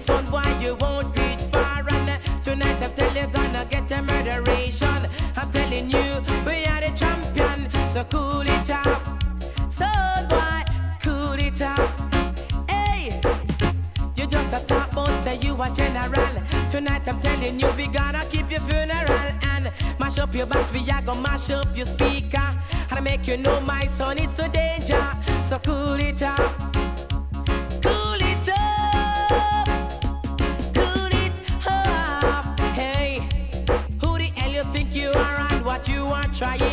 son boy, you won't reach far. And tonight I tell you gonna get a murderation. I'm telling you, we are the champion. So cool it off, son boy, cool it off. Hey, you just a talk about say you a general. Tonight I'm telling you, we gonna keep your funeral and mash up your box. We are gonna mash up your speaker and make you know my son it's a danger. So cool it off. Cool it off. Cool it off. Hey, who the hell you think you are and what you are trying?